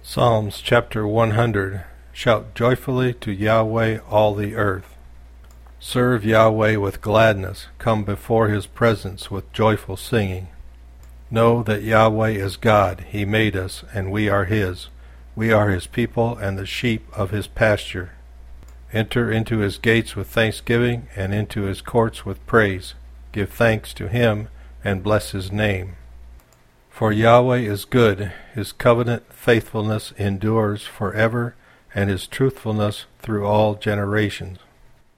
Psalms chapter 100. Shout joyfully to Yahweh, all the earth. Serve Yahweh with gladness. Come before his presence with joyful singing. Know that Yahweh is God. He made us, and we are his. We are his people and the sheep of his pasture. Enter into his gates with thanksgiving, and into his courts with praise. Give thanks to him, and bless his name. For Yahweh is good, his covenant faithfulness endures forever, and his truthfulness through all generations.